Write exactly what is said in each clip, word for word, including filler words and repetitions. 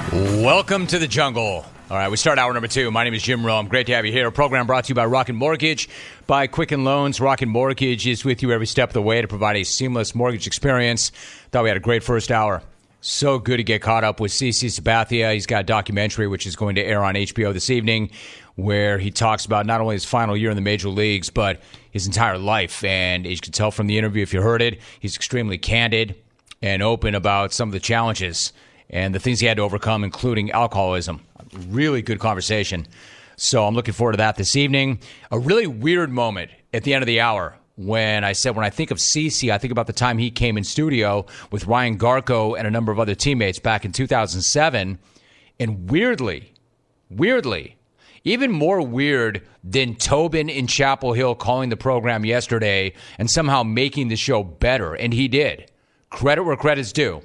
Welcome to the jungle. All right, we start hour number two. My name is Jim Rome. Great to have you here. A program brought to you by Rocket Mortgage, by Quicken Loans. Rocket Mortgage is with you every step of the way to provide a seamless mortgage experience. Thought we had a great first hour. So good to get caught up with CeCe Sabathia. He's got a documentary which is going to air on H B O this evening where he talks about not only his final year in the major leagues, but his entire life. And as you can tell from the interview, if you heard it, he's extremely candid and open about some of the challenges and the things he had to overcome, including alcoholism. Really good conversation. So I'm looking forward to that this evening. A really weird moment at the end of the hour when I said, when I think of CeCe, I think about the time he came in studio with Ryan Garko and a number of other teammates back in two thousand seven. And weirdly, weirdly, even more weird than Tobin in Chapel Hill calling the program yesterday and somehow making the show better. And he did. Credit where credit's due.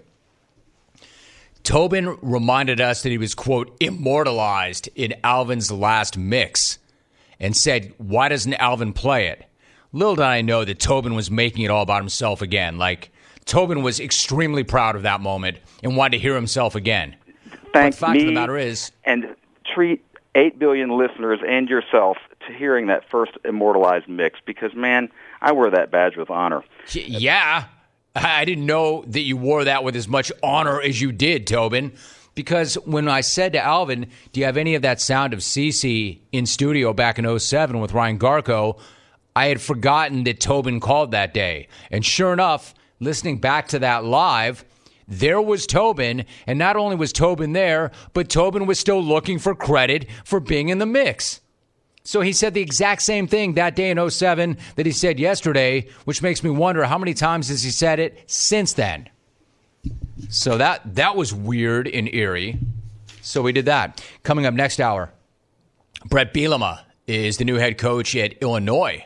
Tobin reminded us that he was, quote, immortalized in Alvin's last mix and said, why doesn't Alvin play it? Little did I know that Tobin was making it all about himself again. Like, Tobin was extremely proud of that moment and wanted to hear himself again. Thank but the fact me of the matter is, and treat eight billion listeners and yourself to hearing that first immortalized mix because, man, I wear that badge with honor. Yeah. I didn't know that you wore that with as much honor as you did, Tobin, because when I said to Alvin, do you have any of that sound of CeCe in studio back in oh seven with Ryan Garko, I had forgotten that Tobin called that day. And sure enough, listening back to that live, there was Tobin, and not only was Tobin there, but Tobin was still looking for credit for being in the mix. So he said the exact same thing that day in oh seven that he said yesterday, which makes me wonder how many times has he said it since then. So that that was weird and eerie. So we did that. Coming up next hour, Brett Bielema is the new head coach at Illinois.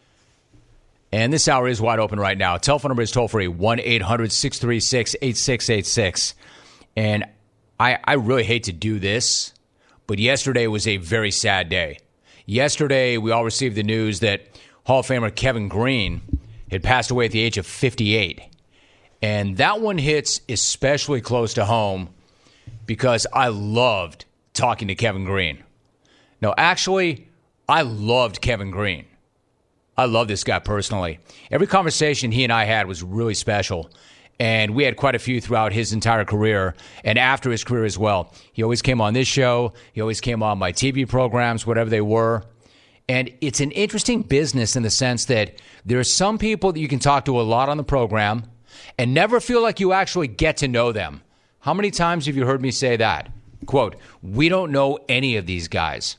And this hour is wide open right now. Telephone number is toll-free, one eight hundred six three six eight six eight six. And I, I really hate to do this, but yesterday was a very sad day. Yesterday, we all received the news that Hall of Famer Kevin Greene had passed away at the age of fifty-eight. And that one hits especially close to home because I loved talking to Kevin Greene. No, actually, I loved Kevin Greene. I love this guy personally. Every conversation he and I had was really special. And we had quite a few throughout his entire career and after his career as well. He always came on this show. He always came on my T V programs, whatever they were. And it's an interesting business in the sense that there are some people that you can talk to a lot on the program and never feel like you actually get to know them. How many times have you heard me say that? Quote, we don't know any of these guys.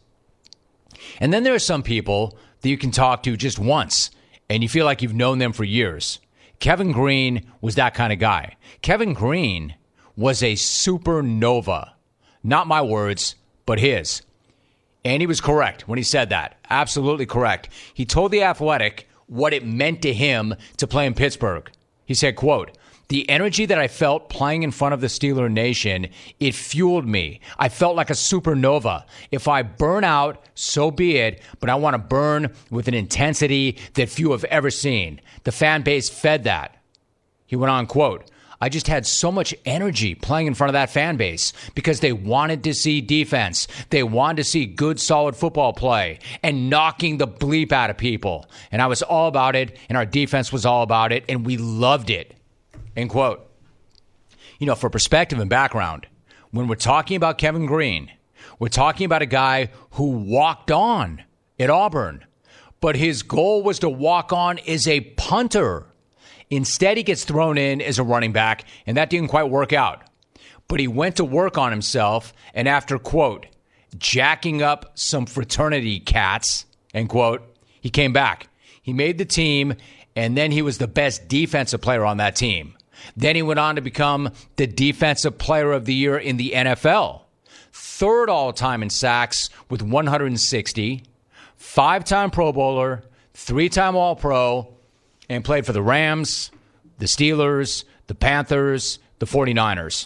And then there are some people that you can talk to just once and you feel like you've known them for years. Kevin Greene was that kind of guy. Kevin Greene was a supernova. Not my words, but his. And he was correct when he said that. Absolutely correct. He told The Athletic what it meant to him to play in Pittsburgh. He said, quote, the energy that I felt playing in front of the Steeler Nation, it fueled me. I felt like a supernova. If I burn out, so be it, but I want to burn with an intensity that few have ever seen. The fan base fed that. He went on, quote, I just had so much energy playing in front of that fan base because they wanted to see defense. They wanted to see good, solid football play and knocking the bleep out of people. And I was all about it, and our defense was all about it, and we loved it. End quote. You know, for perspective and background, when we're talking about Kevin Greene, we're talking about a guy who walked on at Auburn, but his goal was to walk on as a punter. Instead, he gets thrown in as a running back, and that didn't quite work out. But he went to work on himself, and after, quote, jacking up some fraternity cats, end quote, he came back. He made the team, and then he was the best defensive player on that team. Then he went on to become the defensive player of the year in the N F L. Third all-time in sacks with one hundred sixty, five-time Pro Bowler, three-time All-Pro, and played for the Rams, the Steelers, the Panthers, the forty-niners.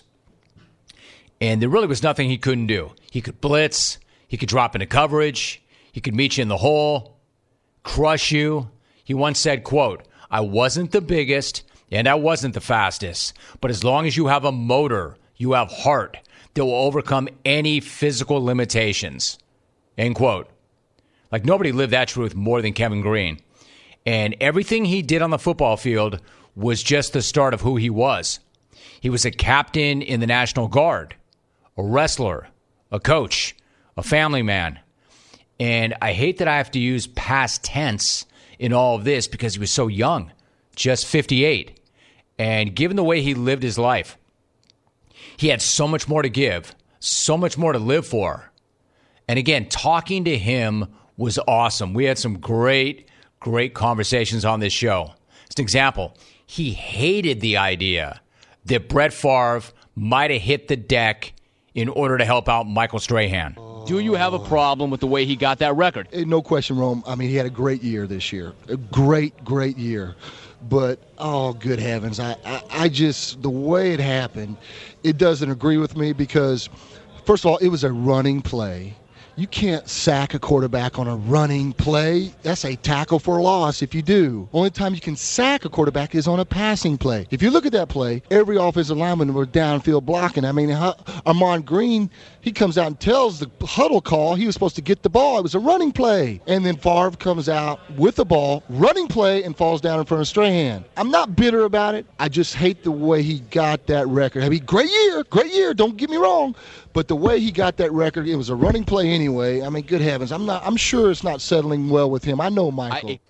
And there really was nothing he couldn't do. He could blitz, he could drop into coverage, he could meet you in the hole, crush you. He once said, quote, I wasn't the biggest and I wasn't the fastest, but as long as you have a motor, you have heart, that will overcome any physical limitations. End quote. Like, nobody lived that truth more than Kevin Greene. And everything he did on the football field was just the start of who he was. He was a captain in the National Guard, a wrestler, a coach, a family man. And I hate that I have to use past tense in all of this because he was so young, just fifty-eight. And given the way he lived his life, he had so much more to give, so much more to live for. And again, talking to him was awesome. We had some great, great conversations on this show. As an example, he hated the idea that Brett Favre might have hit the deck in order to help out Michael Strahan. Do you have a problem with the way he got that record? No question, Rome. I mean, he had a great year this year. A great, great year. But, oh, good heavens, I, I, I just, the way it happened, it doesn't agree with me because, first of all, it was a running play. You can't sack a quarterback on a running play. That's a tackle for a loss if you do. Only time you can sack a quarterback is on a passing play. If you look at that play, every offensive lineman was downfield blocking. I mean, Ahman Green, he comes out and tells the huddle call he was supposed to get the ball. It was a running play. And then Favre comes out with the ball, running play, and falls down in front of Strahan. I'm not bitter about it. I just hate the way he got that record. I mean, great year, great year, don't get me wrong. But the way he got that record, it was a running play anyway. I mean, good heavens. I'm not. I'm sure it's not settling well with him. I know Michael. I,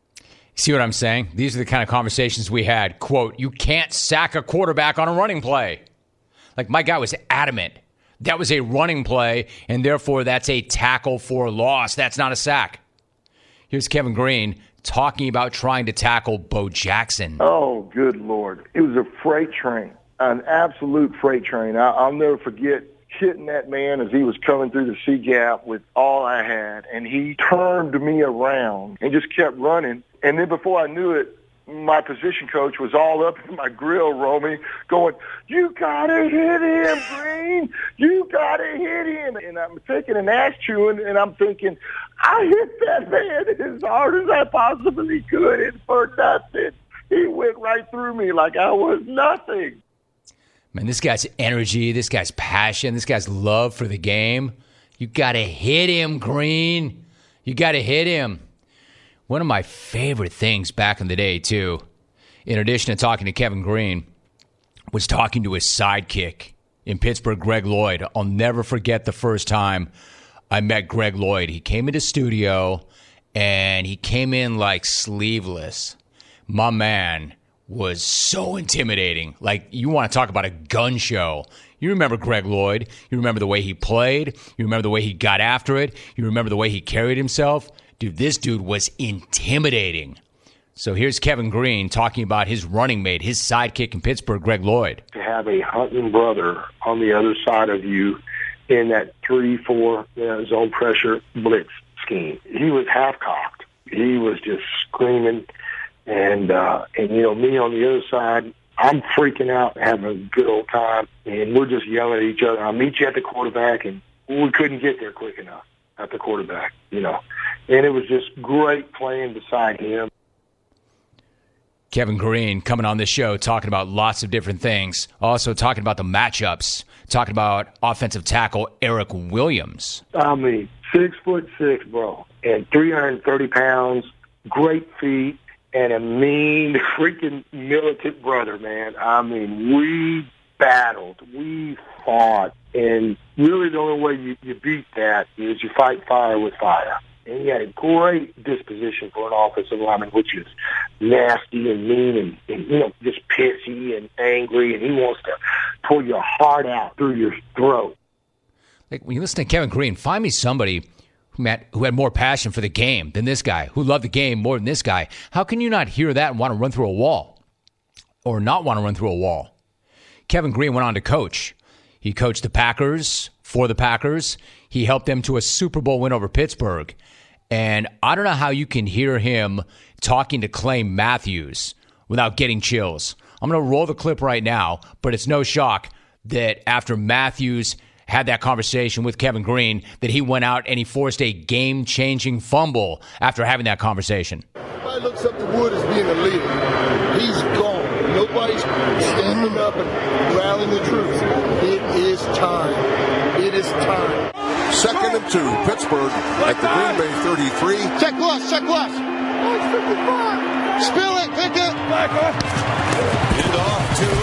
see what I'm saying? These are the kind of conversations we had. Quote, you can't sack a quarterback on a running play. Like, my guy was adamant. That was a running play, and therefore that's a tackle for loss. That's not a sack. Here's Kevin Greene talking about trying to tackle Bo Jackson. Oh, good Lord. It was a freight train, an absolute freight train. I, I'll never forget hitting that man as he was coming through the C-gap with all I had, and he turned me around and just kept running. And then before I knew it, my position coach was all up in my grill, Romy, going, you got to hit him, Greene. You got to hit him. And I'm taking an ass chewing, and I'm thinking, I hit that man as hard as I possibly could, and for nothing. He went right through me like I was nothing. Man, this guy's energy, this guy's passion, this guy's love for the game. You got to hit him, Greene. You got to hit him. One of my favorite things back in the day, too, in addition to talking to Kevin Greene, was talking to his sidekick in Pittsburgh, Greg Lloyd. I'll never forget the first time I met Greg Lloyd. He came into studio, and he came in like sleeveless. My man was so intimidating. Like, you want to talk about a gun show. You remember Greg Lloyd. You remember the way he played. You remember the way he got after it. You remember the way he carried himself. Dude, this dude was intimidating. So here's Kevin Greene talking about his running mate, his sidekick in Pittsburgh, Greg Lloyd. To have a hunting brother on the other side of you in that three four you know, zone pressure blitz scheme. He was half-cocked. He was just screaming. And, uh, and, you know, me on the other side, I'm freaking out, having a good old time, and we're just yelling at each other. I'll meet you at the quarterback, and we couldn't get there quick enough at the quarterback, you know. And it was just great playing beside him. Kevin Greene coming on this show talking about lots of different things. Also talking about the matchups, talking about offensive tackle Eric Williams. I mean, six foot six, bro, and three hundred thirty pounds, great feet, and a mean, freaking militant brother, man. I mean, we battled. We fought. And really the only way you, you beat that is you fight fire with fire. And he had a great disposition for an offensive lineman, which is nasty and mean and, and, you know, just pissy and angry. And he wants to pull your heart out through your throat. Like, when you listen to Kevin Greene, find me somebody who had, who had more passion for the game than this guy, who loved the game more than this guy. How can you not hear that and want to run through a wall or not want to run through a wall? Kevin Greene went on to coach. He coached the Packers for the Packers. He helped them to a Super Bowl win over Pittsburgh. And I don't know how you can hear him talking to Clay Matthews without getting chills. I'm going to roll the clip right now, but it's no shock that after Matthews had that conversation with Kevin Greene, that he went out and he forced a game-changing fumble after having that conversation. Everybody looks up to Wood as being a leader. He's gone. Nobody's standing up and rallying the troops. It is time. It is time. Second and two, Pittsburgh at the Green Bay thirty-three. Check left, check left. Oh, it's fifty-five. Spill it, pick it. Back up. Hand off to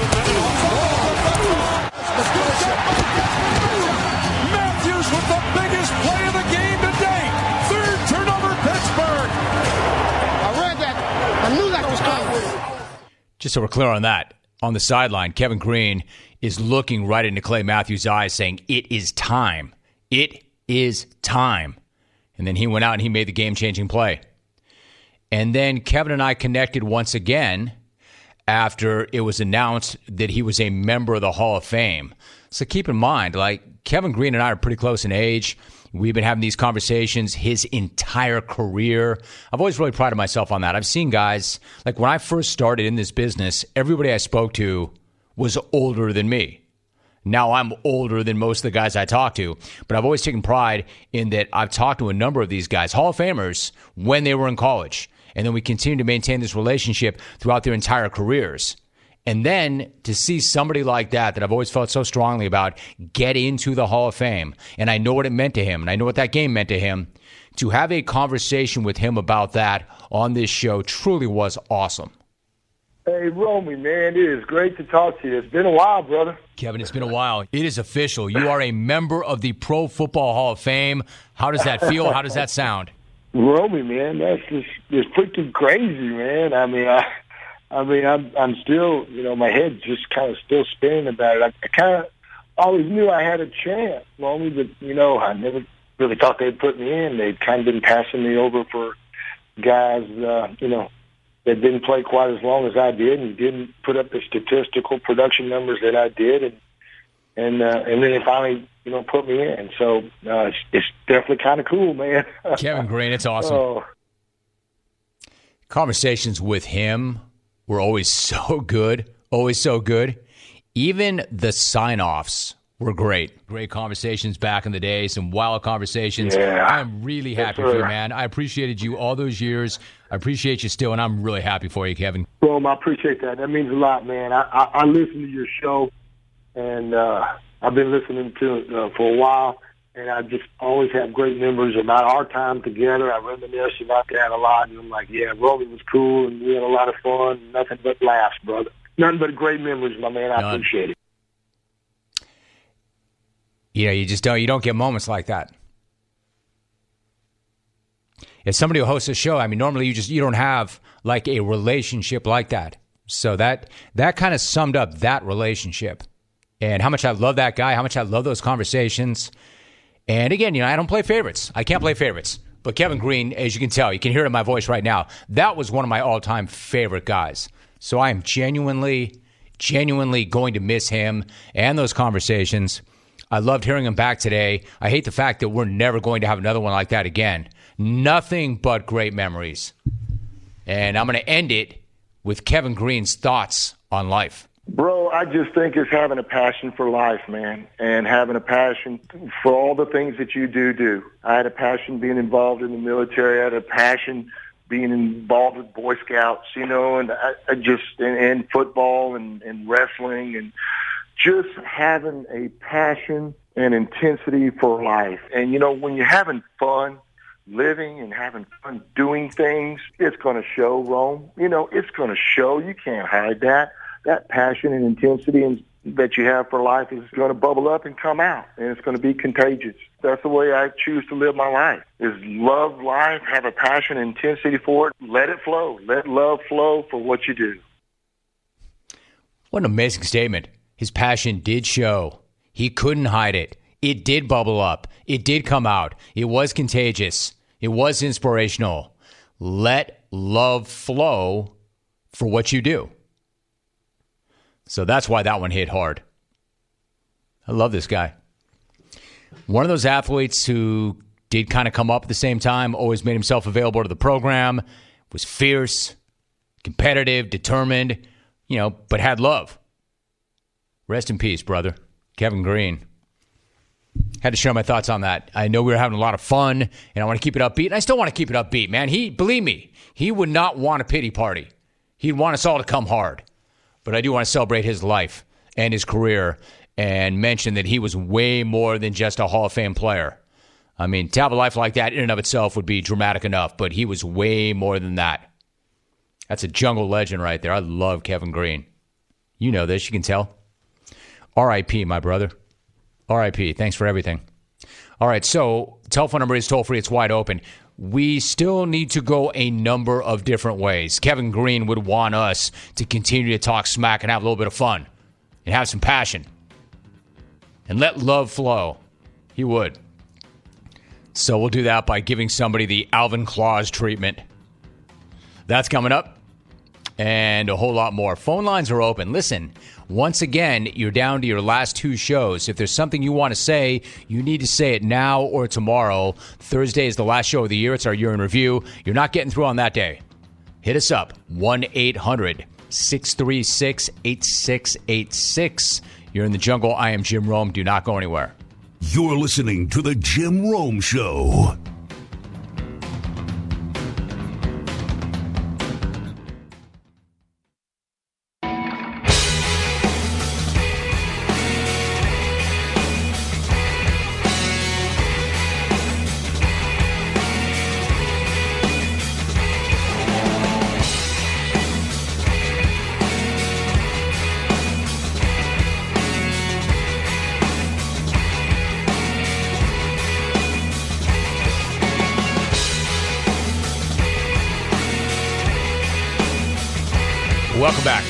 Matthews with the biggest play of the game today. Third turnover, Pittsburgh. I read that. I knew that was coming. Just so we're clear on that, on the sideline, Kevin Greene is looking right into Clay Matthews' eyes saying, it is time. It is time. And then he went out and he made the game-changing play. And then Kevin and I connected once again after it was announced that he was a member of the Hall of Fame. So keep in mind, like, Kevin Greene and I are pretty close in age. We've been having these conversations his entire career. I've always really prided myself on that. I've seen guys, like when I first started in this business, everybody I spoke to was older than me. Now I'm older than most of the guys I talk to, but I've always taken pride in that I've talked to a number of these guys, Hall of Famers, when they were in college. And then we continue to maintain this relationship throughout their entire careers. And then to see somebody like that, that I've always felt so strongly about, get into the Hall of Fame. And I know what it meant to him, and I know what that game meant to him. To have a conversation with him about that on this show truly was awesome. Hey, Romy, man, it is great to talk to you. It's been a while, brother. Kevin, it's been a while. It is official. You are a member of the Pro Football Hall of Fame. How does that feel? How does that sound? Romy, man, that's just it's freaking crazy, man. I mean, I, I mean, I'm, I'm still, you know, my head's just kind of still spinning about it. I, I kind of always knew I had a chance, Romy, but you know, I never really thought they'd put me in. They'd kind of been passing me over for guys, uh, you know, that didn't play quite as long as I did and didn't put up the statistical production numbers that I did, and and uh, and then they finally, you know, put me in. So uh, it's, it's definitely kind of cool, man. Kevin Greene, it's awesome. Oh. Conversations with him were always so good, always so good. Even the sign-offs were great. Great conversations back in the day, some wild conversations. Yeah. I'm really happy yes, for you, man. I appreciated you all those years. I appreciate you still, and I'm really happy for you, Kevin. Well, I appreciate that. That means a lot, man. I, I, I listen to your show, and uh, I've been listening to it uh, for a while, and I just always have great memories about our time together. I reminisce about that a lot, and I'm like, yeah, Romy was cool, and we had a lot of fun, nothing but laughs, brother. Nothing but great memories, my man. I None. appreciate it. You know, you just don't, you don't get moments like that. If somebody who hosts a show, I mean, normally you just, you don't have like a relationship like that. So that, that kind of summed up that relationship and how much I love that guy, how much I love those conversations. And again, you know, I don't play favorites. I can't play favorites. But Kevin Greene, as you can tell, you can hear it in my voice right now, that was one of my all-time favorite guys. So I am genuinely, genuinely going to miss him and those conversations. I loved hearing him back today. I hate the fact that we're never going to have another one like that again. Nothing but great memories. And I'm going to end it with Kevin Greene's thoughts on life. Bro, I just think it's having a passion for life, man, and having a passion for all the things that you do do. I had a passion being involved in the military. I had a passion being involved with Boy Scouts, you know, and I, I just and, and football and, and wrestling and just having a passion and intensity for life. And, you know, when you're having fun living and having fun doing things, it's going to show, Rome. You know, it's going to show. You can't hide that. That passion and intensity and, that you have for life is going to bubble up and come out, and it's going to be contagious. That's the way I choose to live my life, is love life, have a passion and intensity for it, let it flow. Let love flow for what you do. What an amazing statement. His passion did show. He couldn't hide it. It did bubble up. It did come out. It was contagious. It was inspirational. Let love flow for what you do. So that's why that one hit hard. I love this guy. One of those athletes who did kind of come up at the same time, always made himself available to the program, was fierce, competitive, determined, you know, but had love. Rest in peace, brother. Kevin Greene. Had to share my thoughts on that. I know we were having a lot of fun, and I want to keep it upbeat, and I still want to keep it upbeat, man. He, believe me, he would not want a pity party. He'd want us all to come hard. But I do want to celebrate his life and his career and mentioned that he was way more than just a Hall of Fame player. I mean, to have a life like that in and of itself would be dramatic enough, but he was way more than that. That's a jungle legend right there. I love Kevin Greene. You know this. You can tell. R I P, my brother. R I P. Thanks for everything. All right, so telephone number is toll-free. It's wide open. We still need to go a number of different ways. Kevin Greene would want us to continue to talk smack and have a little bit of fun and have some passion and let love flow. He would. So we'll do that by giving somebody the Alvin Claus treatment. That's coming up. And a whole lot more. Phone lines are open. Listen, once again, you're down to your last two shows. If there's something you want to say, you need to say it now or tomorrow. Thursday is the last show of the year. It's our year in review. You're not getting through on that day. Hit us up. one eight hundred six three six eight six eight six. You're in the jungle. I am Jim Rome. Do not go anywhere. You're listening to The Jim Rome Show. Welcome back.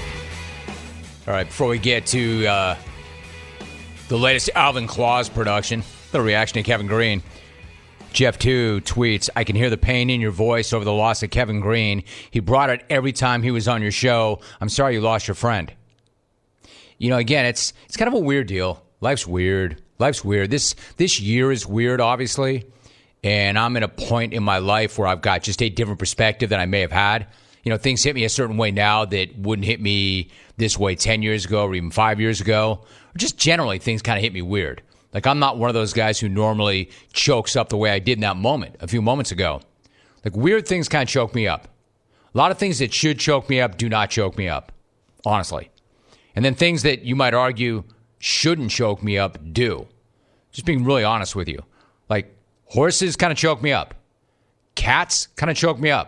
All right, before we get to uh, the latest Alvin Claus production, the reaction to Kevin Greene, Jeff two tweets, I can hear the pain in your voice over the loss of Kevin Greene. He brought it every time he was on your show. I'm sorry you lost your friend. You know, again, it's it's kind of a weird deal. Life's weird. Life's weird. This this year is weird, obviously, and I'm at a point in my life where I've got just a different perspective than I may have had. You know, things hit me a certain way now that wouldn't hit me this way ten years ago or even five years ago. Or just generally, things kind of hit me weird. Like, I'm not one of those guys who normally chokes up the way I did in that moment a few moments ago. Like, weird things kind of choke me up. A lot of things that should choke me up do not choke me up, honestly. And then things that you might argue shouldn't choke me up do. Just being really honest with you. Like, horses kind of choke me up. Cats kind of choke me up.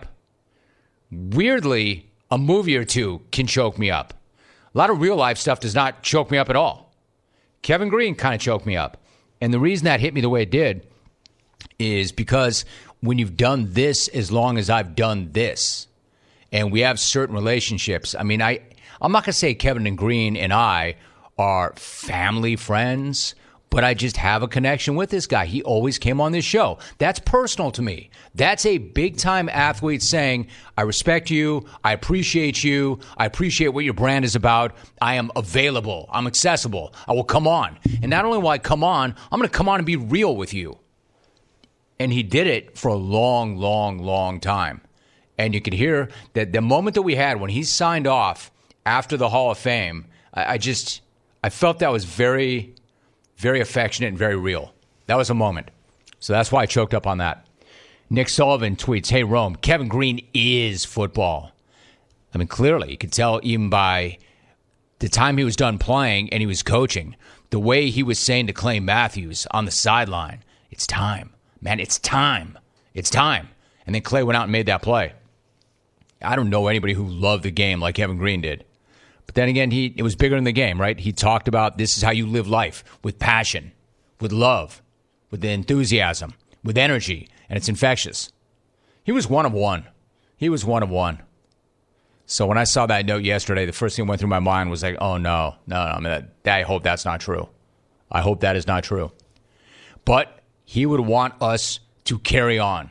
Weirdly, a movie or two can choke me up. A lot of real life stuff does not choke me up at all. Kevin Greene kind of choked me up. And the reason that hit me the way it did is because when you've done this as long as I've done this, and we have certain relationships, I mean, I, I'm not going to say Kevin and Greene and I are family friends, but I just have a connection with this guy. He always came on this show. That's personal to me. That's a big-time athlete saying, I respect you, I appreciate you, I appreciate what your brand is about, I am available, I'm accessible, I will come on. And not only will I come on, I'm going to come on and be real with you. And he did it for a long, long, long time. And you could hear that the moment that we had when he signed off after the Hall of Fame, I, I just, I felt that was very... very affectionate and very real. That was a moment. So that's why I choked up on that. Nick Sullivan tweets, hey, Rome, Kevin Greene is football. I mean, clearly, you could tell even by the time he was done playing and he was coaching, the way he was saying to Clay Matthews on the sideline, it's time. Man, it's time. It's time. And then Clay went out and made that play. I don't know anybody who loved the game like Kevin Greene did. But then again, he it was bigger than the game, right? He talked about this is how you live life, with passion, with love, with the enthusiasm, with energy, and it's infectious. He was one of one. He was one of one. So when I saw that note yesterday, the first thing that went through my mind was like, oh, no, no, no, I, mean, that, I hope that's not true. I hope that is not true. But he would want us to carry on.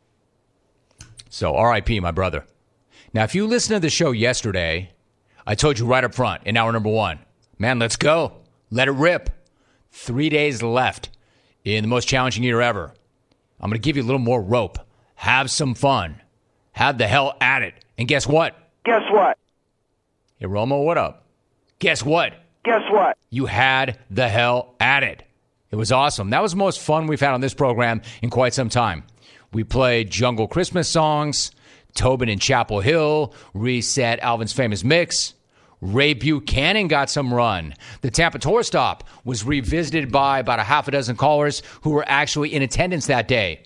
So R I P, my brother. Now, if you listened to the show yesterday, I told you right up front in hour number one, man, let's go. Let it rip. Three days left in the most challenging year ever. I'm going to give you a little more rope. Have some fun. Have the hell at it. And guess what? Guess what? Hey, Romo, what up? Guess what? Guess what? You had the hell at it. It was awesome. That was the most fun we've had on this program in quite some time. We played Jungle Christmas songs, Tobin and Chapel Hill, reset Alvin's famous mix. Ray Buchanan got some run. The Tampa tour stop was revisited by about a half a dozen callers who were actually in attendance that day.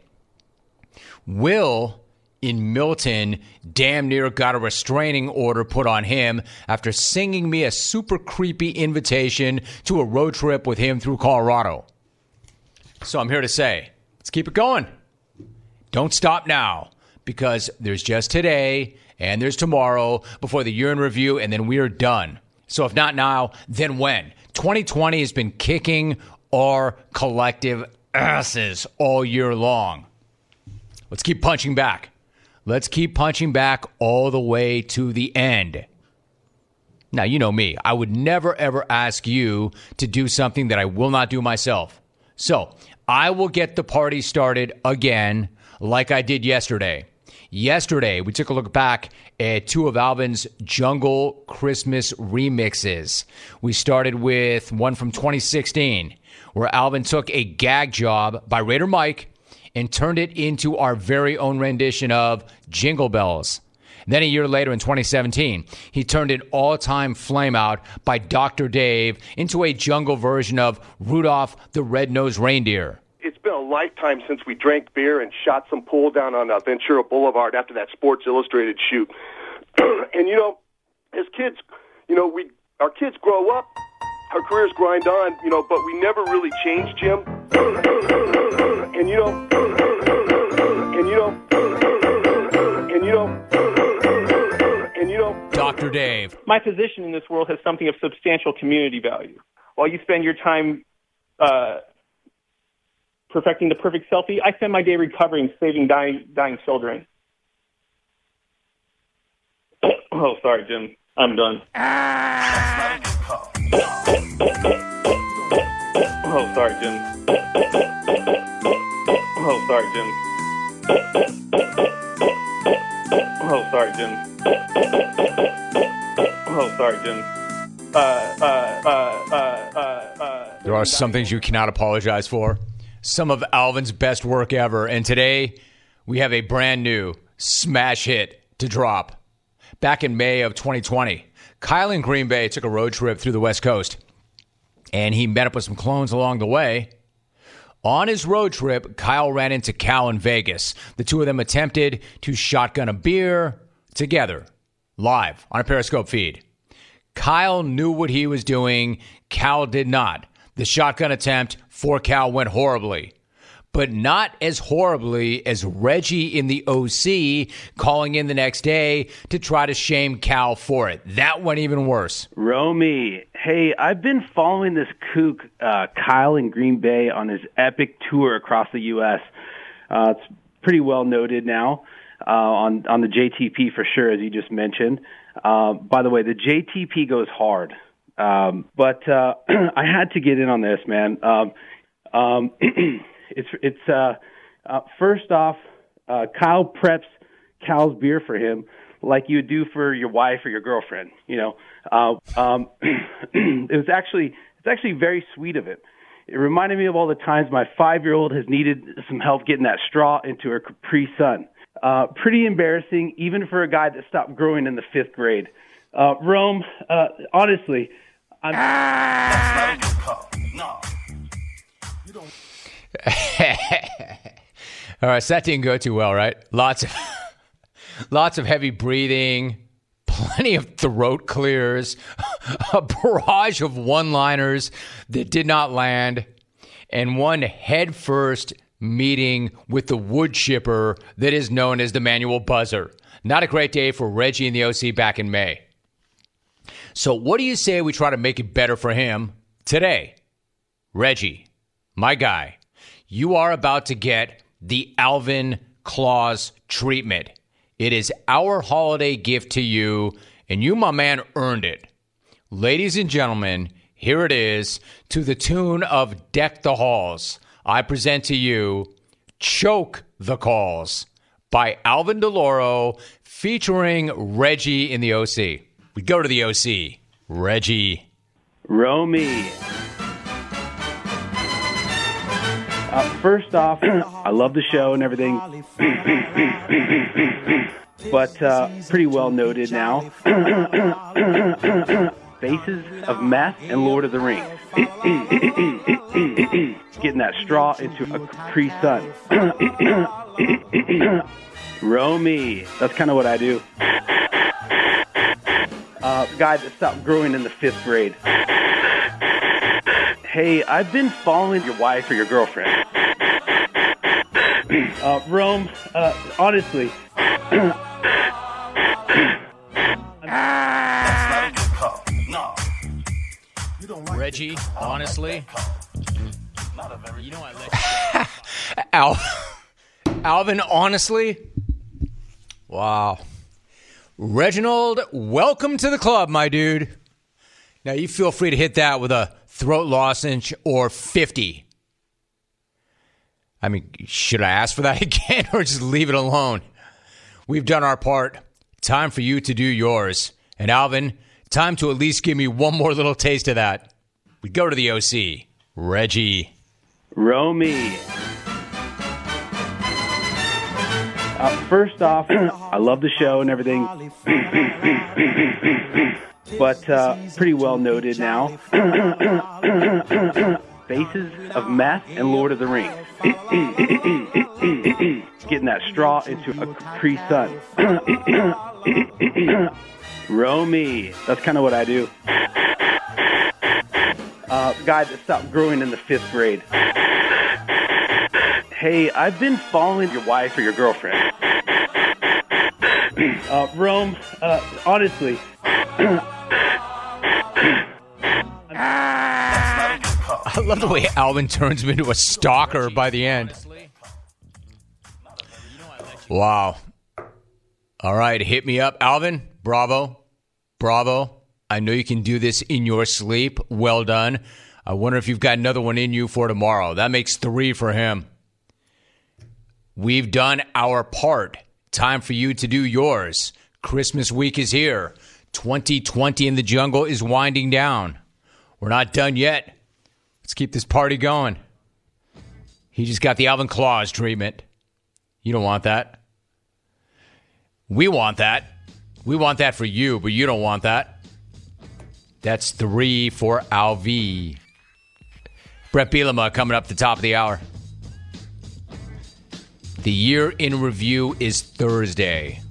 Will in Milton damn near got a restraining order put on him after singing me a super creepy invitation to a road trip with him through Colorado. So I'm here to say, let's keep it going. Don't stop now, because there's just today and there's tomorrow before the year in review, and then we are done. So if not now, then when? twenty twenty has been kicking our collective asses all year long. Let's keep punching back. Let's keep punching back all the way to the end. Now, you know me. I would never, ever ask you to do something that I will not do myself. So I will get the party started again like I did yesterday. Yesterday, we took a look back at two of Alvin's Jungle Christmas remixes. We started with one from twenty sixteen, where Alvin took a gag job by Raider Mike and turned it into our very own rendition of Jingle Bells. Then a year later in twenty seventeen, he turned an all-time flameout by Doctor Dave into a jungle version of Rudolph the Red-Nosed Reindeer. It's been a lifetime since we drank beer and shot some pool down on uh, Ventura Boulevard after that Sports Illustrated shoot. And, you know, as kids, you know, we our kids grow up, our careers grind on, you know, but we never really change, Jim. And, you know, and, you know, and, you know, and, you know. Doctor Dave. My position in this world has something of substantial community value. While you spend your time uh, perfecting the perfect selfie, I spend my day recovering, saving dying, dying children. Oh, sorry, Jim. I'm done. Oh, sorry, Jim. Oh, sorry, Jim. Oh, sorry, Jim. Oh, sorry, Jim. Uh, uh, uh, uh, uh, uh. There are some things you cannot apologize for. Some of Alvin's best work ever. And today, we have a brand new smash hit to drop. Back in May of twenty twenty, Kyle in Green Bay took a road trip through the West Coast. And he met up with some clones along the way. On his road trip, Kyle ran into Cal in Vegas. The two of them attempted to shotgun a beer together, live on a Periscope feed. Kyle knew what he was doing. Cal did not. The shotgun attempt for Cal went horribly, but not as horribly as Reggie in the O C calling in the next day to try to shame Cal for it. That went even worse. Romy, hey, I've been following this kook, uh, Kyle in Green Bay, on his epic tour across the U S Uh, it's pretty well noted now uh, on, on the J T P for sure, as you just mentioned. Uh, by the way, the J T P goes hard. Um, but uh, I had to get in on this, man. Um, um, it's it's uh, uh, first off, uh, Kyle preps Cal's beer for him like you would do for your wife or your girlfriend. You know, uh, um, it was actually it's actually very sweet of it. It reminded me of all the times my five-year-old has needed some help getting that straw into her Capri Sun. Uh, pretty embarrassing, even for a guy that stopped growing in the fifth grade. Uh, Rome, uh, honestly. I'm- no. You don't. All right, so that didn't go too well, right? Lots of, lots of heavy breathing, plenty of throat clears, a barrage of one-liners that did not land, and one head-first meeting with the wood chipper that is known as the manual buzzer. Not a great day for Reggie in the O C back in May. So what do you say we try to make it better for him today? Reggie, my guy, you are about to get the Alvin Claus treatment. It is our holiday gift to you, and you, my man, earned it. Ladies and gentlemen, here it is, to the tune of Deck the Halls. I present to you Choke the Calls by Alvin DeLauro featuring Reggie in the O C. We go to the O C. Reggie. Romy. Uh, first off, I love the show and everything. but uh, pretty well noted now. Faces of Meth and Lord of the Rings. Getting that straw into a Capri Sun. Romy. That's kind of what I do. Uh, guy that stopped growing in the fifth grade. Hey, I've been following your wife or your girlfriend. Uh, Rome, uh, honestly. Reggie, honestly. You know I let Al- Alvin, honestly. Wow. Reginald, welcome to the club, my dude. Now, you feel free to hit that with a throat lozenge or fifty. I mean, should I ask for that again or just leave it alone? We've done our part. Time for you to do yours. And Alvin, time to at least give me one more little taste of that. We go to the O C. Reggie. Romy. Uh, first off, I love the show and everything. But uh, pretty well noted now. Faces of Meth and Lord of the Rings. Getting that straw into a Capri Sun. Romy. That's kind of what I do. Uh, guy that stopped growing in the fifth grade. Hey, I've been following your wife or your girlfriend. Uh, Rome, uh, honestly. I love the way Alvin turns him into a stalker by the end. Wow. All right, hit me up. Alvin, bravo. Bravo. I know you can do this in your sleep. Well done. I wonder if you've got another one in you for tomorrow. That makes three for him. We've done our part. Time for you to do yours. Christmas week is here. twenty twenty in the jungle is winding down. We're not done yet. Let's keep this party going. He just got the Alvin Claus treatment. You don't want that. We want that. We want that for you, but you don't want that. That's three for Alvi. Brett Bielema coming up at the top of the hour. The year in review is Thursday.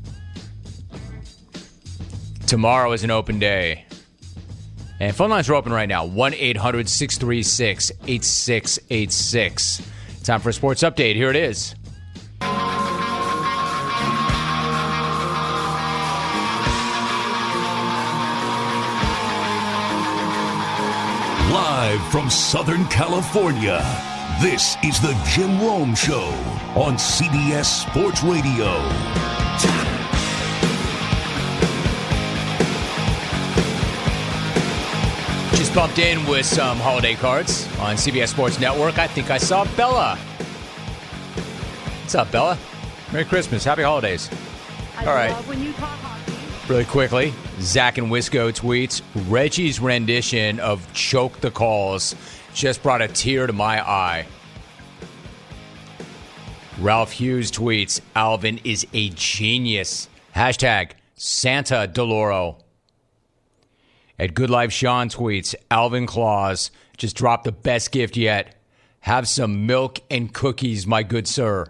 Tomorrow is an open day. And phone lines are open right now. one eight hundred six three six eight six eight six. Time for a sports update. Here it is. Live from Southern California, this is the Jim Rome Show on C B S Sports Radio. Just bumped in with some holiday cards on C B S Sports Network. I think I saw Bella. What's up, Bella? Merry Christmas. Happy holidays. I All right. love when you talk hockey. Really quickly, Zach and Wisco tweets, Reggie's rendition of Choke the Calls just brought a tear to my eye. Ralph Hughes tweets, Alvin is a genius. Hashtag Santa Deloro. At Good Life Sean tweets, Alvin Claus just dropped the best gift yet. Have some milk and cookies, my good sir.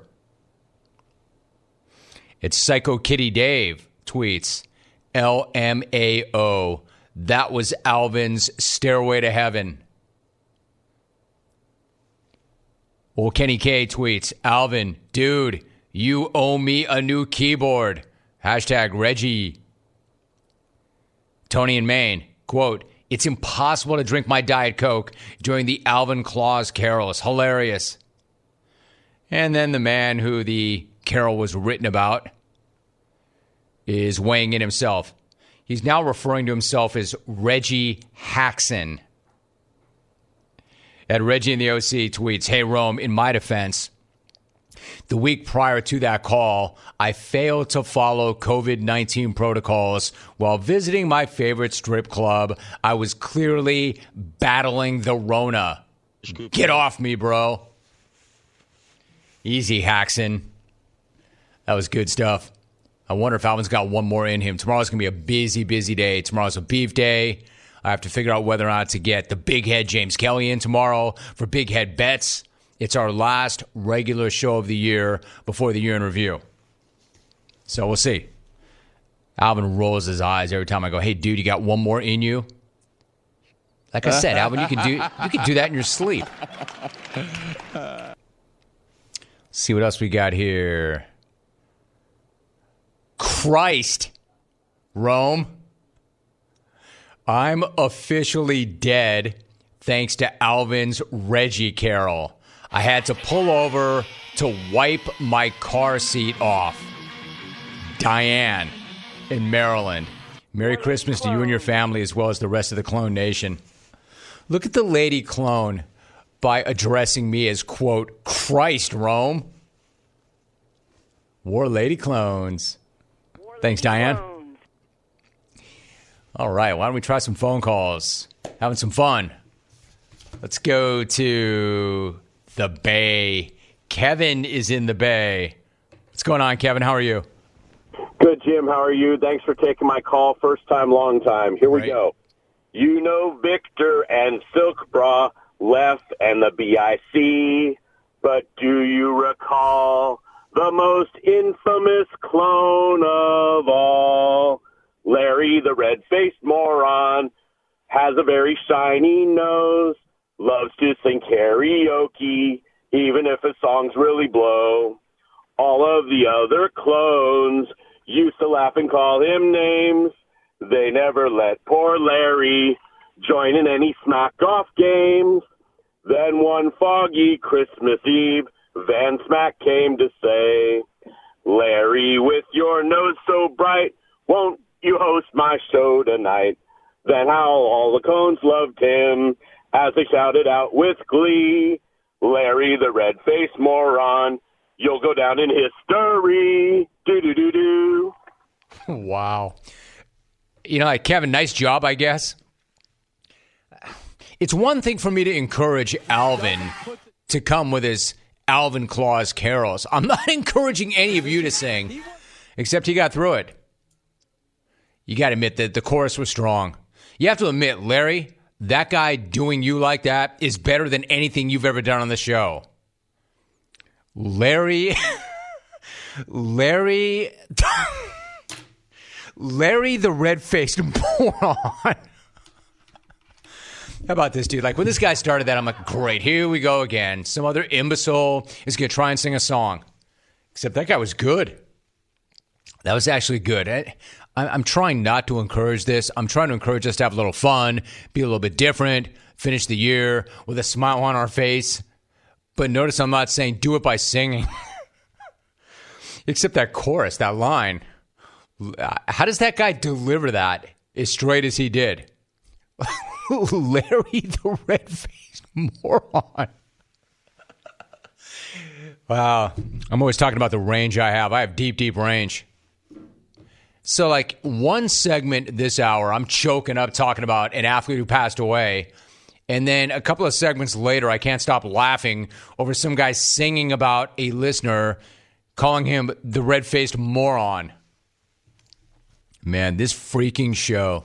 It's Psycho Kitty Dave tweets, L M A O. That was Alvin's Stairway to Heaven. Well, Kenny K tweets, Alvin, dude, you owe me a new keyboard. Hashtag Reggie. Tony in Maine, quote, it's impossible to drink my Diet Coke during the Alvin Claus carols. Hilarious. And then the man who the carol was written about is weighing in himself. He's now referring to himself as Reggie Haxon. At Reggie in the O C tweets, hey, Rome, in my defense, the week prior to that call, I failed to follow covid nineteen protocols while visiting my favorite strip club. I was clearly battling the Rona. Get off me, bro. Easy, Haxon. That was good stuff. I wonder if Alvin's got one more in him. Tomorrow's going to be a busy, busy day. Tomorrow's a beef day. I have to figure out whether or not to get the big head James Kelly in tomorrow for big head bets. It's our last regular show of the year before the year in review. So we'll see. Alvin rolls his eyes every time I go, hey, dude, you got one more in you? Like I said, Alvin, you can do you can do that in your sleep. See what else we got here. Christ, Rome. I'm officially dead thanks to Alvin's Reggie Carroll. I had to pull over to wipe my car seat off. Diane in Maryland. Merry Christmas to you and your family as well as the rest of the Clone Nation. Look at the lady clone by addressing me as, quote, Christ, Rome. War lady clones. War Thanks, lady Diane. Clones. All right, why don't we try some phone calls? Having some fun. Let's go to the Bay. Kevin is in the Bay. What's going on, Kevin? How are you? Good, Jim. How are you? Thanks for taking my call. First time, long time. Here we right. go. You know Victor and Silk Bra left and the B I C, but do you recall the most infamous clone of all? Larry, the red-faced moron, has a very shiny nose, loves to sing karaoke, even if his songs really blow. All of the other clones used to laugh and call him names. They never let poor Larry join in any smack-off games. Then one foggy Christmas Eve, Van Smack came to say, Larry, with your nose so bright, won't you host my show tonight? Then how all the clones loved him as they shouted out with glee, Larry, the red-faced moron, you'll go down in history. Do-do-do-do. Wow. You know, like, Kevin, nice job, I guess. It's one thing for me to encourage Alvin to come with his Alvin Claus carols. I'm not encouraging any of you to sing, except he got through it. You got to admit that the chorus was strong. You have to admit, Larry, that guy doing you like that is better than anything you've ever done on the show. Larry, Larry... Larry the red-faced moron. How about this, dude? Like, when this guy started that, I'm like, great, here we go again. Some other imbecile is going to try and sing a song. Except that guy was good. That was actually good. I, I'm trying not to encourage this. I'm trying to encourage us to have a little fun, be a little bit different, finish the year with a smile on our face. But notice I'm not saying do it by singing. Except that chorus, that line. How does that guy deliver that as straight as he did? Larry the red-faced moron. Wow. I'm always talking about the range I have. I have deep, deep range. So, like, one segment this hour, I'm choking up talking about an athlete who passed away. And then a couple of segments later, I can't stop laughing over some guy singing about a listener, calling him the red-faced moron. Man, this freaking show.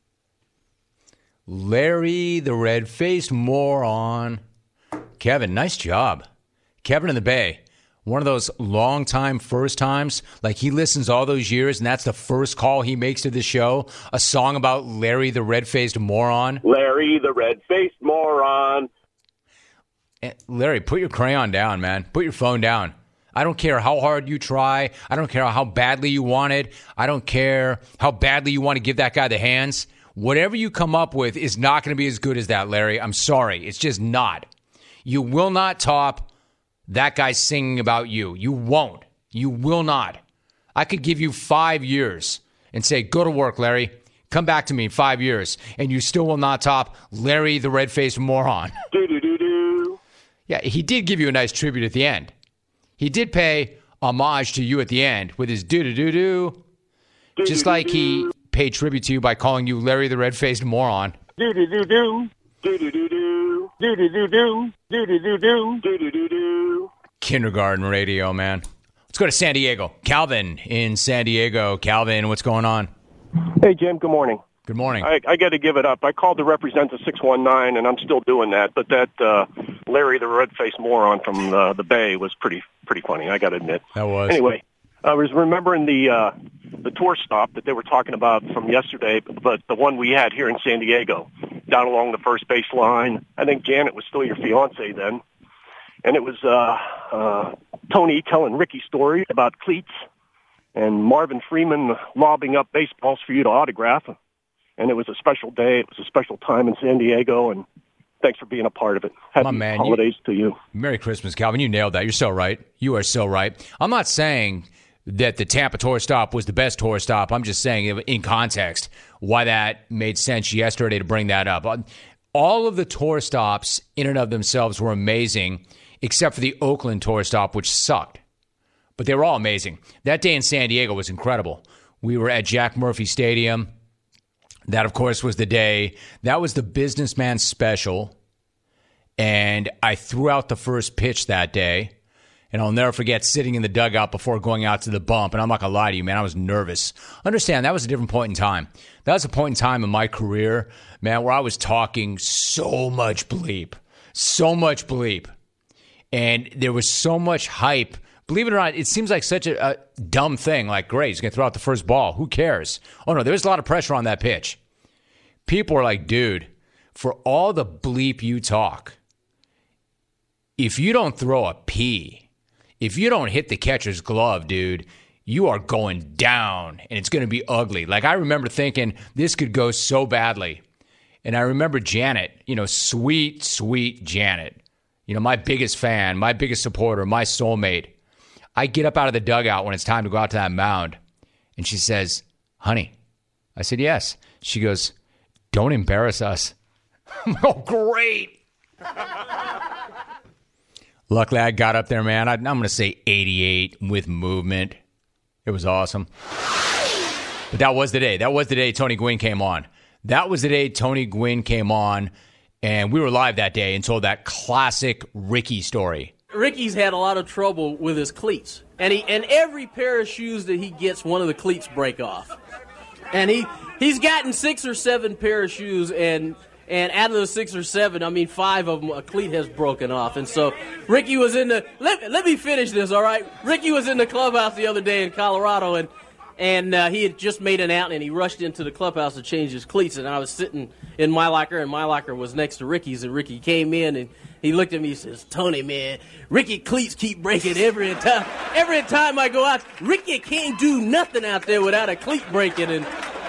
Larry, the red-faced moron. Kevin, nice job. Kevin in the Bay. One of those long-time first times. Like, he listens all those years, and that's the first call he makes to the show. A song about Larry, the red-faced moron. Larry, the red-faced moron. Larry, put your crayon down, man. Put your phone down. I don't care how hard you try. I don't care how badly you want it. I don't care how badly you want to give that guy the hands. Whatever you come up with is not going to be as good as that, Larry. I'm sorry. It's just not. You will not top that guy singing about you. You won't. You will not. I could give you five years and say, go to work, Larry. Come back to me in five years. And you still will not top Larry the red-faced moron. Do-do-do-do. Yeah, he did give you a nice tribute at the end. He did pay homage to you at the end with his do-do-do-do. Just like he paid tribute to you by calling you Larry the red-faced moron. Do-do-do-do. Do-do-do-do. Do-do-do-do. Do-do-do-do. Do-do-do-do. Kindergarten radio, man. Let's go to San Diego. Calvin in San Diego. Calvin, what's going on? Hey, Jim. Good morning. Good morning. I, I got to give it up. I called to represent the six one nine, and I'm still doing that. But that uh, Larry the red-faced moron from uh, the Bay was pretty pretty funny, I got to admit. That was. Anyway, I was remembering the uh, the tour stop that they were talking about from yesterday, but the one we had here in San Diego, down along the first base line. I think Janet was still your fiance then. And it was uh, uh, Tony telling Ricky stories about cleats and Marvin Freeman lobbing up baseballs for you to autograph. And it was a special day. It was a special time in San Diego, and thanks for being a part of it. Happy My man, holidays you, to you. Merry Christmas, Calvin. You nailed that. You're so right. You are so right. I'm not saying that the Tampa tour stop was the best tour stop. I'm just saying in context why that made sense yesterday to bring that up. All of the tour stops in and of themselves were amazing, except for the Oakland tour stop, which sucked. But they were all amazing. That day in San Diego was incredible. We were at Jack Murphy Stadium. That, of course, was the day. That was the businessman special. And I threw out the first pitch that day. And I'll never forget sitting in the dugout before going out to the bump. And I'm not going to lie to you, man, I was nervous. Understand, that was a different point in time. That was a point in time in my career, man, where I was talking so much bleep. So much bleep. And there was so much hype. Believe it or not, it seems like such a, a dumb thing. Like, great, he's going to throw out the first ball. Who cares? Oh, no, there was a lot of pressure on that pitch. People are like, dude, for all the bleep you talk, if you don't throw a P, if you don't hit the catcher's glove, dude, you are going down, and it's going to be ugly. Like, I remember thinking this could go so badly. And I remember Janet, you know, sweet, sweet Janet, you know, my biggest fan, my biggest supporter, my soulmate. I get up out of the dugout when it's time to go out to that mound, and she says, honey. I said, yes. She goes, don't embarrass us. Oh, great. Luckily, I got up there, man. I, I'm going to say eighty-eight with movement. It was awesome. But that was the day. That was the day Tony Gwynn came on. That was the day Tony Gwynn came on, and we were live that day and told that classic Ricky story. Ricky's had a lot of trouble with his cleats, and he and every pair of shoes that he gets, one of the cleats break off, and he he's gotten six or seven pair of shoes, and and out of those six or seven, I mean five of them a cleat has broken off, and so Ricky was in the let let me finish this, all right? Ricky was in the clubhouse the other day in Colorado, and and uh, he had just made an out, and he rushed into the clubhouse to change his cleats, and I was sitting in my locker, and my locker was next to Ricky's, and Ricky came in and. He looked at me and says, Tony, man, Ricky cleats keep breaking every time. Every time I go out, Ricky can't do nothing out there without a cleat breaking. And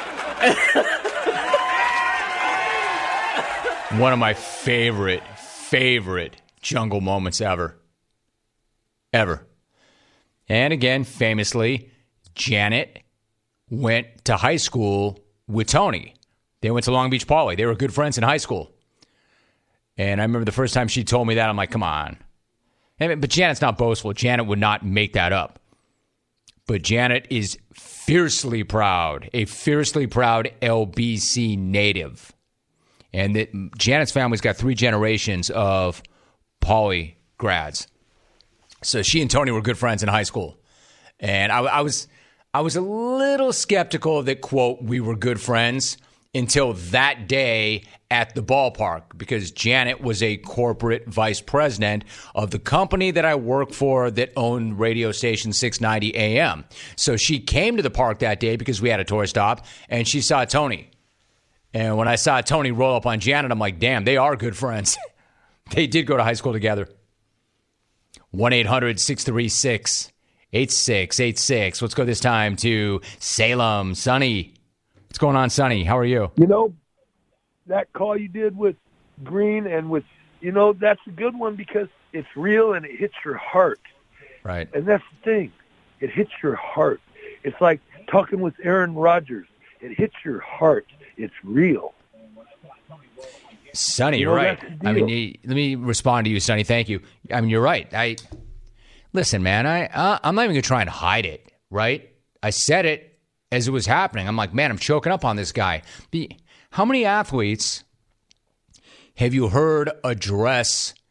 one of my favorite, favorite jungle moments ever. Ever. And again, famously, Janet went to high school with Tony. They went to Long Beach Poly. They were good friends in high school. And I remember the first time she told me that, I'm like, come on. And, but Janet's not boastful. Janet would not make that up. But Janet is fiercely proud, a fiercely proud L B C native. And that Janet's family's got three generations of Poly grads. So she and Tony were good friends in high school. And I, I was I was a little skeptical that, quote, we were good friends until that day at the ballpark, because Janet was a corporate vice president of the company that I work for that owned radio station six ninety A M. So she came to the park that day because we had a tour stop, and she saw Tony. And when I saw Tony roll up on Janet, I'm like, damn, they are good friends. They did go to high school together. one eight hundred six three six eight six eight six. Let's go this time to Salem. Sonny. What's going on, Sonny? How are you? You know, that call you did with Green and with, you know, that's a good one because it's real and it hits your heart. Right. And that's the thing. It hits your heart. It's like talking with Aaron Rodgers. It hits your heart. It's real. Sonny, you you're know, right. I mean, you, let me respond to you, Sonny. Thank you. I mean, you're right. I Listen, man, I, uh, I'm not even going to try and hide it, right? I said it as it was happening. I'm like, man, I'm choking up on this guy. The, how many athletes have you heard address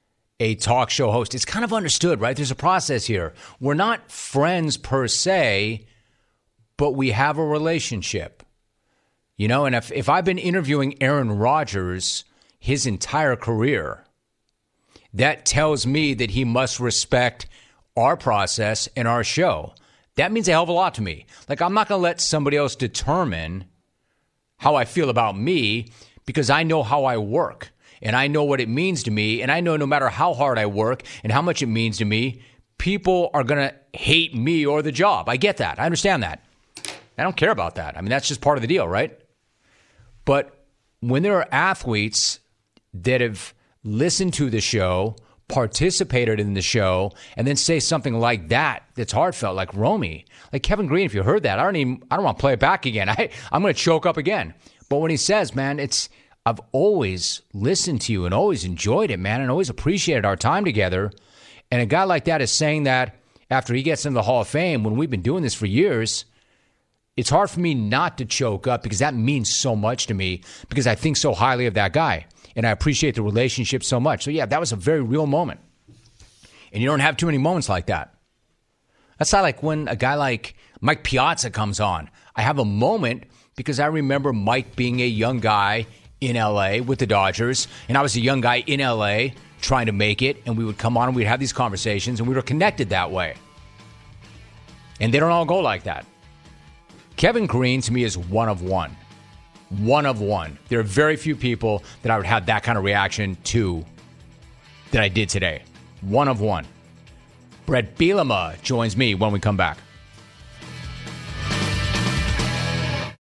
a talk show host, it's kind of understood, right? There's a process here. We're not friends per se, but we have a relationship. You know, and if, if I've been interviewing Aaron Rodgers his entire career, that tells me that he must respect our process and our show. That means a hell of a lot to me. Like, I'm not going to let somebody else determine how I feel about me because I know how I work and I know what it means to me. And I know no matter how hard I work and how much it means to me, people are going to hate me or the job. I get that. I understand that. I don't care about that. I mean, that's just part of the deal, right? But when there are athletes that have listened to the show, participated in the show, and then say something like that that's heartfelt, like Romy, like Kevin Green, if you heard that, I don't even, I don't want to play it back again. I, I'm going to choke up again. But when he says, man, it's, I've always listened to you and always enjoyed it, man, and always appreciated our time together. And a guy like that is saying that after he gets into the Hall of Fame, when we've been doing this for years, it's hard for me not to choke up because that means so much to me because I think so highly of that guy and I appreciate the relationship so much. So, yeah, that was a very real moment. And you don't have too many moments like that. That's not like when a guy like Mike Piazza comes on. I have a moment because I remember Mike being a young guy in L A with the Dodgers, and I was a young guy in L A trying to make it, and we would come on and we'd have these conversations, and we were connected that way. And they don't all go like that. Kevin Green, to me, is one of one. One of one. There are very few people that I would have that kind of reaction to that I did today. One of one. Brett Bielema joins me when we come back.